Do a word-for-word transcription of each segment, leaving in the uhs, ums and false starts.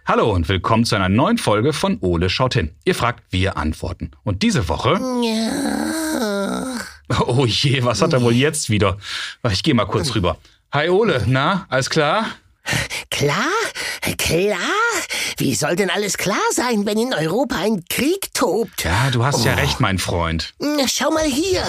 Hallo und willkommen zu einer neuen Folge von Ole schaut hin. Ihr fragt, wir antworten. Und diese Woche... Ja. Oh je, was hat er wohl jetzt wieder? Ich gehe mal kurz rüber. Hi Ole, na, alles klar? Klar? Klar? Wie soll denn alles klar sein, wenn in Europa ein Krieg tobt? Ja, du hast oh. ja recht, mein Freund. Schau mal hier.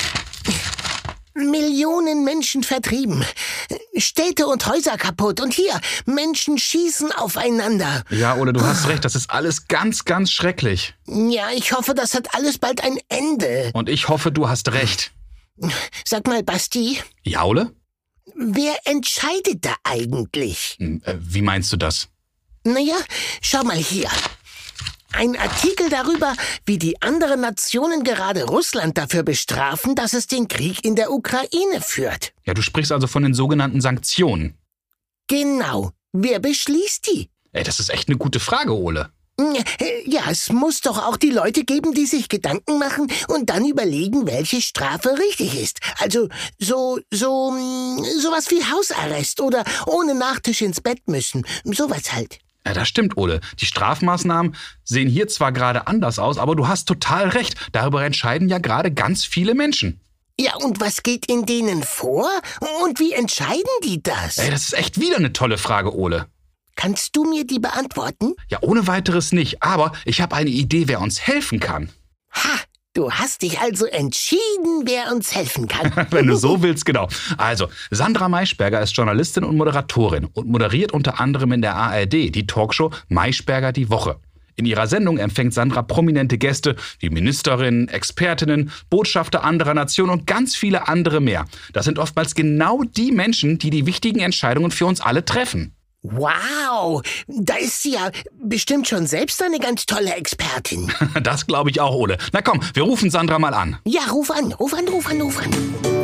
Millionen Menschen vertrieben. Städte und Häuser kaputt. Und hier, Menschen schießen aufeinander. Ja, Ole, du hast recht. Das ist alles ganz, ganz schrecklich. Ja, ich hoffe, das hat alles bald ein Ende. Und ich hoffe, du hast recht. Sag mal, Basti. Ja, Ole? Wer entscheidet da eigentlich? Hm, äh, wie meinst du das? Naja, schau mal hier. Ein Artikel darüber, wie die anderen Nationen gerade Russland dafür bestrafen, dass es den Krieg in der Ukraine führt. Ja, du sprichst also von den sogenannten Sanktionen. Genau. Wer beschließt die? Ey, das ist echt eine gute Frage, Ole. Ja, es muss doch auch die Leute geben, die sich Gedanken machen und dann überlegen, welche Strafe richtig ist. Also so, so, sowas wie Hausarrest oder ohne Nachtisch ins Bett müssen. Sowas halt. Ja, das stimmt, Ole. Die Strafmaßnahmen sehen hier zwar gerade anders aus, aber du hast total recht. Darüber entscheiden ja gerade ganz viele Menschen. Ja, und was geht in denen vor? Und wie entscheiden die das? Ey, das ist echt wieder eine tolle Frage, Ole. Kannst du mir die beantworten? Ja, ohne weiteres nicht. Aber ich habe eine Idee, wer uns helfen kann. Ha! Du hast dich also entschieden, wer uns helfen kann. Wenn du so willst, genau. Also, Sandra Maischberger ist Journalistin und Moderatorin und moderiert unter anderem in der A R D die Talkshow Maischberger die Woche. In ihrer Sendung empfängt Sandra prominente Gäste wie Ministerinnen, Expertinnen, Botschafter anderer Nationen und ganz viele andere mehr. Das sind oftmals genau die Menschen, die die wichtigen Entscheidungen für uns alle treffen. Wow, da ist sie ja bestimmt schon selbst eine ganz tolle Expertin. Das glaube ich auch, Ole. Na komm, wir rufen Sandra mal an. Ja, ruf an, ruf an, ruf an, ruf an.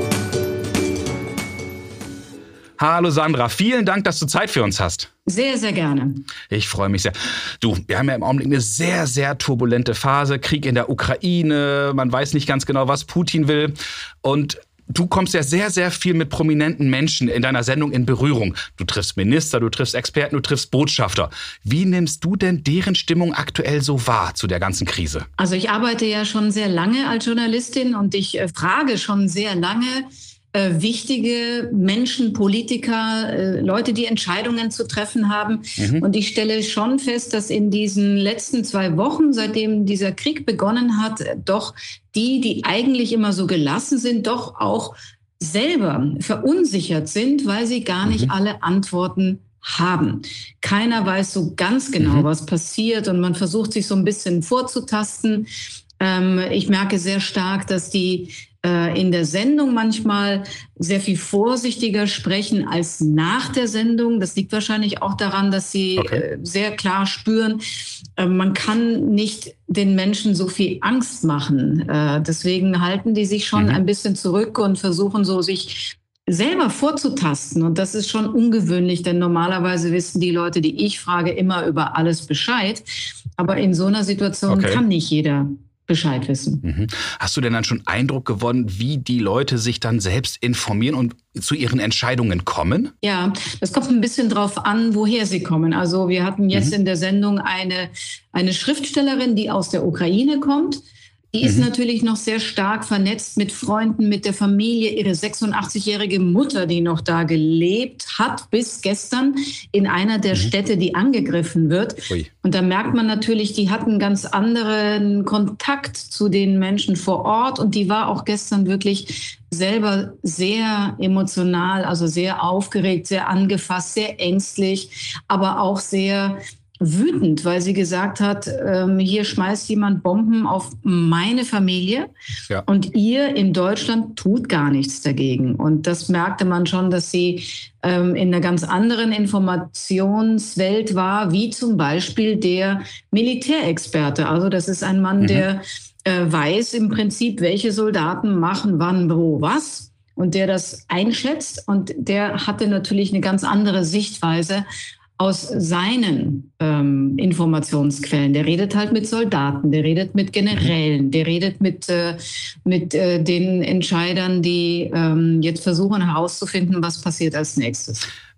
Hallo Sandra, vielen Dank, dass du Zeit für uns hast. Sehr, sehr gerne. Ich freue mich sehr. Du, wir haben ja im Augenblick eine sehr, sehr turbulente Phase. Krieg in der Ukraine, man weiß nicht ganz genau, was Putin will. Und du kommst ja sehr, sehr viel mit prominenten Menschen in deiner Sendung in Berührung. Du triffst Minister, du triffst Experten, du triffst Botschafter. Wie nimmst du denn deren Stimmung aktuell so wahr zu der ganzen Krise? Also ich arbeite ja schon sehr lange als Journalistin und ich äh, frage schon sehr lange äh, wichtige Menschen, Politiker, äh, Leute, die Entscheidungen zu treffen haben. Mhm. Und ich stelle schon fest, dass in diesen letzten zwei Wochen, seitdem dieser Krieg begonnen hat, doch die, die eigentlich immer so gelassen sind, doch auch selber verunsichert sind, weil sie gar nicht mhm. alle Antworten haben. Keiner weiß so ganz genau, mhm. was passiert und man versucht sich so ein bisschen vorzutasten. Ähm, ich merke sehr stark, dass die äh, in der Sendung manchmal sehr viel vorsichtiger sprechen als nach der Sendung. Das liegt wahrscheinlich auch daran, dass sie okay. äh, sehr klar spüren, äh, man kann nicht den Menschen so viel Angst machen. Äh, deswegen halten die sich schon mhm. ein bisschen zurück und versuchen so sich selber vorzutasten. Und das ist schon ungewöhnlich, denn normalerweise wissen die Leute, die ich frage, immer über alles Bescheid. Aber in so einer Situation okay. kann nicht jeder Bescheid wissen. Mhm. Hast du denn dann schon Eindruck gewonnen, wie die Leute sich dann selbst informieren und zu ihren Entscheidungen kommen? Ja, das kommt ein bisschen drauf an, woher sie kommen. Also wir hatten jetzt mhm. in der Sendung eine, eine Schriftstellerin, die aus der Ukraine kommt. Die ist mhm. natürlich noch sehr stark vernetzt mit Freunden, mit der Familie. Ihre sechsundachtzig-jährige Mutter, die noch da gelebt hat bis gestern in einer der mhm. Städte, die angegriffen wird. Ui. Und da merkt man natürlich, die hat einen ganz anderen Kontakt zu den Menschen vor Ort. Und die war auch gestern wirklich selber sehr emotional, also sehr aufgeregt, sehr angefasst, sehr ängstlich, aber auch sehr wütend, weil sie gesagt hat, ähm, hier schmeißt jemand Bomben auf meine Familie ja. und ihr in Deutschland tut gar nichts dagegen. Und das merkte man schon, dass sie ähm, in einer ganz anderen Informationswelt war, wie zum Beispiel der Militärexperte. Also das ist ein Mann, mhm. der äh, weiß im Prinzip, welche Soldaten machen wann, wo, was. Und der das einschätzt. Und der hatte natürlich eine ganz andere Sichtweise aus seinen ähm, Informationsquellen. Der redet halt mit Soldaten, der redet mit Generälen, der redet mit, äh, mit äh, den Entscheidern, die ähm, jetzt versuchen herauszufinden, was passiert als nächstes.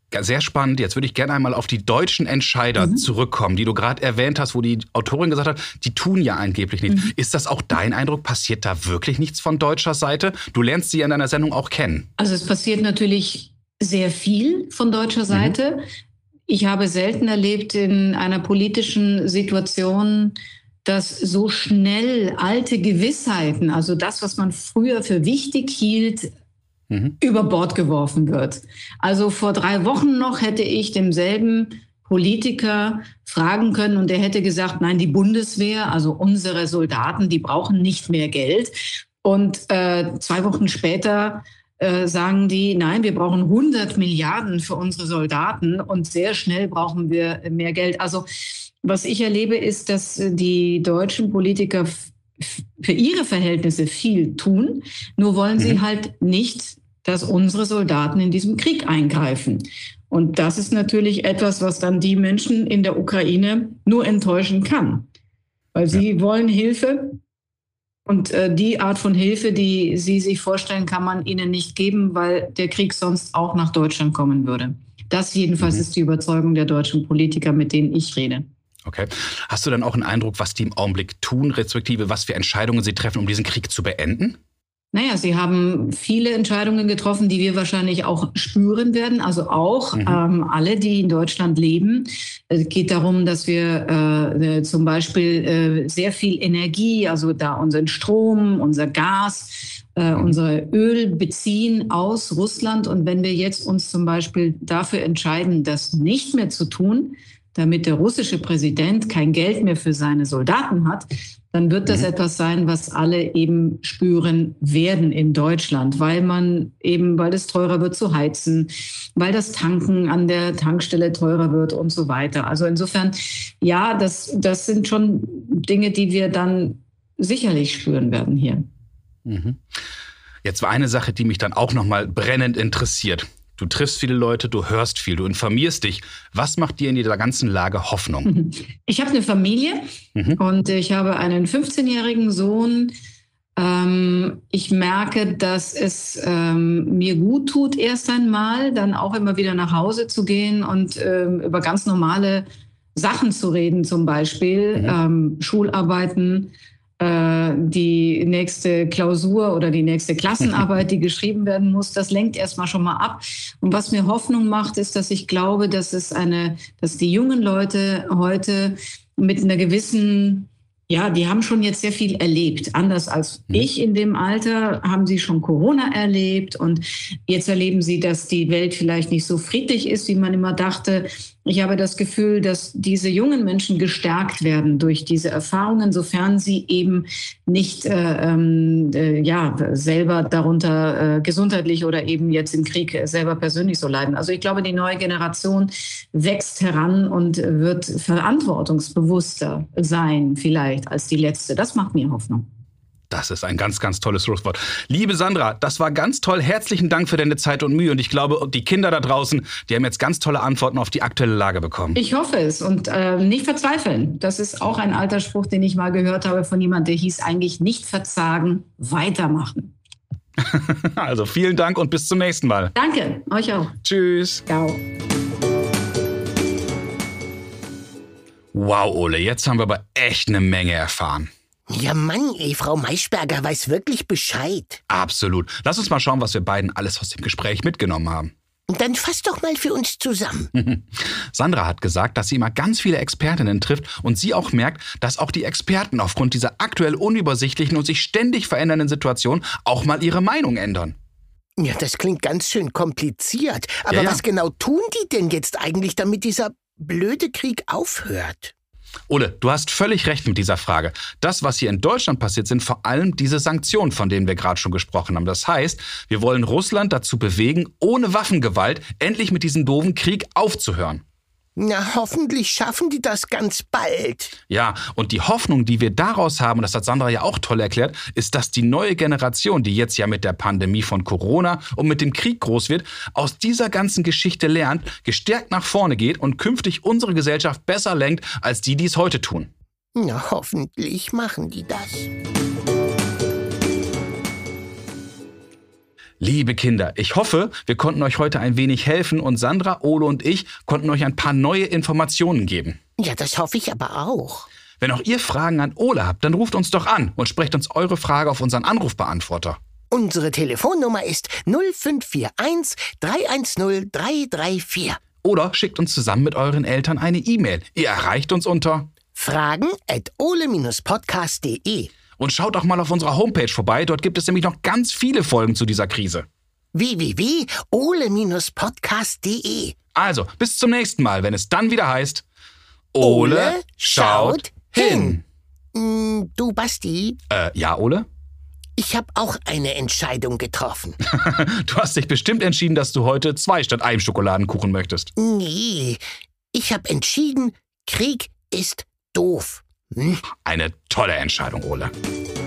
Sehr spannend. Jetzt würde ich gerne einmal auf die deutschen Entscheider mhm. zurückkommen, die du gerade erwähnt hast, wo die Autorin gesagt hat, die tun ja angeblich nichts. Mhm. Ist das auch dein Eindruck? Passiert da wirklich nichts von deutscher Seite? Du lernst sie in deiner Sendung auch kennen. Also es passiert natürlich sehr viel von deutscher Seite. Mhm. Ich habe selten erlebt in einer politischen Situation, dass so schnell alte Gewissheiten, also das, was man früher für wichtig hielt, Mhm. über Bord geworfen wird. Also vor drei Wochen noch hätte ich demselben Politiker fragen können und der hätte gesagt, nein, die Bundeswehr, also unsere Soldaten, die brauchen nicht mehr Geld. Und äh, zwei Wochen später äh, sagen die, nein, wir brauchen hundert Milliarden für unsere Soldaten und sehr schnell brauchen wir mehr Geld. Also was ich erlebe, ist, dass die deutschen Politiker f- für ihre Verhältnisse viel tun, nur wollen mhm. sie halt nicht, dass unsere Soldaten in diesem Krieg eingreifen. Und das ist natürlich etwas, was dann die Menschen in der Ukraine nur enttäuschen kann. Weil sie ja. wollen Hilfe und äh, die Art von Hilfe, die sie sich vorstellen, kann man ihnen nicht geben, weil der Krieg sonst auch nach Deutschland kommen würde. Das jedenfalls mhm. ist die Überzeugung der deutschen Politiker, mit denen ich rede. Okay. Hast du dann auch einen Eindruck, was die im Augenblick tun, respektive was für Entscheidungen sie treffen, um diesen Krieg zu beenden? Naja, sie haben viele Entscheidungen getroffen, die wir wahrscheinlich auch spüren werden. Also auch mhm. ähm, alle, die in Deutschland leben. Es geht darum, dass wir äh, zum Beispiel äh, sehr viel Energie, also da unseren Strom, unser Gas, äh, mhm. unser Öl beziehen aus Russland. Und wenn wir jetzt uns zum Beispiel dafür entscheiden, das nicht mehr zu tun, damit der russische Präsident kein Geld mehr für seine Soldaten hat, dann wird das mhm. etwas sein, was alle eben spüren werden in Deutschland, weil man eben, weil es teurer wird zu heizen, weil das Tanken an der Tankstelle teurer wird und so weiter. Also insofern, ja, das, das sind schon Dinge, die wir dann sicherlich spüren werden hier. Mhm. Jetzt war eine Sache, die mich dann auch nochmal brennend interessiert. Du triffst viele Leute, du hörst viel, du informierst dich. Was macht dir in dieser ganzen Lage Hoffnung? Ich habe eine Familie mhm. und ich habe einen fünfzehnjährigen Sohn. Ähm, ich merke, dass es ähm, mir gut tut, erst einmal, dann auch immer wieder nach Hause zu gehen und ähm, über ganz normale Sachen zu reden, zum Beispiel mhm. ähm, Schularbeiten, die nächste Klausur oder die nächste Klassenarbeit, die geschrieben werden muss, das lenkt erstmal schon mal ab. Und was mir Hoffnung macht, ist, dass ich glaube, dass es eine, dass die jungen Leute heute mit einer gewissen, ja, die haben schon jetzt sehr viel erlebt. Anders als mhm. ich in dem Alter haben sie schon Corona erlebt und jetzt erleben sie, dass die Welt vielleicht nicht so friedlich ist, wie man immer dachte. Ich habe das Gefühl, dass diese jungen Menschen gestärkt werden durch diese Erfahrungen, sofern sie eben nicht äh, äh, ja, selber darunter äh, gesundheitlich oder eben jetzt im Krieg selber persönlich so leiden. Also ich glaube, die neue Generation wächst heran und wird verantwortungsbewusster sein vielleicht als die letzte. Das macht mir Hoffnung. Das ist ein ganz, ganz tolles Schlusswort. Liebe Sandra, das war ganz toll. Herzlichen Dank für deine Zeit und Mühe. Und ich glaube, die Kinder da draußen, die haben jetzt ganz tolle Antworten auf die aktuelle Lage bekommen. Ich hoffe es. Und äh, nicht verzweifeln. Das ist auch ein alter Spruch, den ich mal gehört habe von jemandem, der hieß eigentlich nicht verzagen, weitermachen. Also vielen Dank und bis zum nächsten Mal. Danke, euch auch. Tschüss. Ciao. Wow, Ole, jetzt haben wir aber echt eine Menge erfahren. Ja Mann, ey, Frau Maischberger weiß wirklich Bescheid. Absolut. Lass uns mal schauen, was wir beiden alles aus dem Gespräch mitgenommen haben. Dann fass doch mal für uns zusammen. Sandra hat gesagt, dass sie immer ganz viele Expertinnen trifft und sie auch merkt, dass auch die Experten aufgrund dieser aktuell unübersichtlichen und sich ständig verändernden Situation auch mal ihre Meinung ändern. Ja, das klingt ganz schön kompliziert. Aber ja, ja. was genau tun die denn jetzt eigentlich, damit dieser blöde Krieg aufhört? Ole, du hast völlig recht mit dieser Frage. Das, was hier in Deutschland passiert, sind vor allem diese Sanktionen, von denen wir gerade schon gesprochen haben. Das heißt, wir wollen Russland dazu bewegen, ohne Waffengewalt endlich mit diesem doofen Krieg aufzuhören. Na, hoffentlich schaffen die das ganz bald. Ja, und die Hoffnung, die wir daraus haben, und das hat Sandra ja auch toll erklärt, ist, dass die neue Generation, die jetzt ja mit der Pandemie von Corona und mit dem Krieg groß wird, aus dieser ganzen Geschichte lernt, gestärkt nach vorne geht und künftig unsere Gesellschaft besser lenkt, als die, die es heute tun. Na, hoffentlich machen die das. Liebe Kinder, ich hoffe, wir konnten euch heute ein wenig helfen und Sandra, Ole und ich konnten euch ein paar neue Informationen geben. Ja, das hoffe ich aber auch. Wenn auch ihr Fragen an Ole habt, dann ruft uns doch an und sprecht uns eure Frage auf unseren Anrufbeantworter. Unsere Telefonnummer ist null fünf vier eins, drei eins null, drei drei vier. Oder schickt uns zusammen mit euren Eltern eine E-Mail. Ihr erreicht uns unter fragen at ole podcast punkt de. Und schaut auch mal auf unserer Homepage vorbei, dort gibt es nämlich noch ganz viele Folgen zu dieser Krise. w w w punkt ole podcast punkt de. Also, bis zum nächsten Mal, wenn es dann wieder heißt Ole, Ole schaut hin. hin. Du, Basti? Äh, ja, Ole? Ich habe auch eine Entscheidung getroffen. Du hast dich bestimmt entschieden, dass du heute zwei statt einem Schokoladenkuchen möchtest. Nee, ich habe entschieden, Krieg ist doof. Hm? Eine tolle Entscheidung, Ole.